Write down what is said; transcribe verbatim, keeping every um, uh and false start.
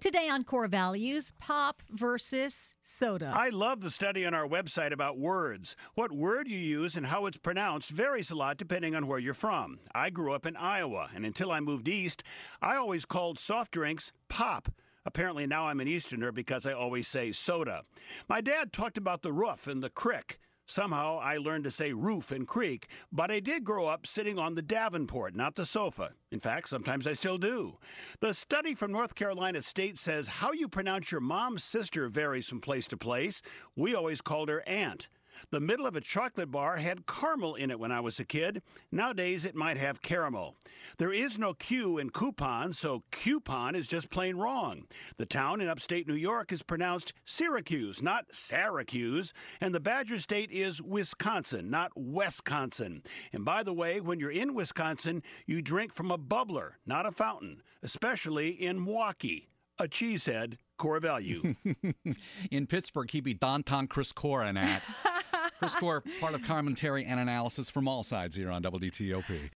Today on Core Values, pop versus soda. I love the study on our website about words. What word you use and how it's pronounced varies a lot depending on where you're from. I grew up in Iowa, and until I moved east, I always called soft drinks pop. Apparently now I'm an Easterner because I always say soda. My dad talked about the roof and the crick. Somehow I learned to say roof and creek, but I did grow up sitting on the Davenport, not the sofa. In fact, sometimes I still do. The study from North Carolina State says how you pronounce your mom's sister varies from place to place. We always called her aunt. The middle of a chocolate bar had caramel in it when I was a kid. Nowadays, it might have caramel. There is no Q in coupon, so coupon is just plain wrong. The town in upstate New York is pronounced Syracuse, not Syracuse. And the Badger State is Wisconsin, not Wesconsin. And by the way, when you're in Wisconsin, you drink from a bubbler, not a fountain, especially in Milwaukee. A cheesehead, core value. In Pittsburgh, he beat Danton Chris Corin at. Chris Core, part of commentary and analysis from all sides here on W T O P.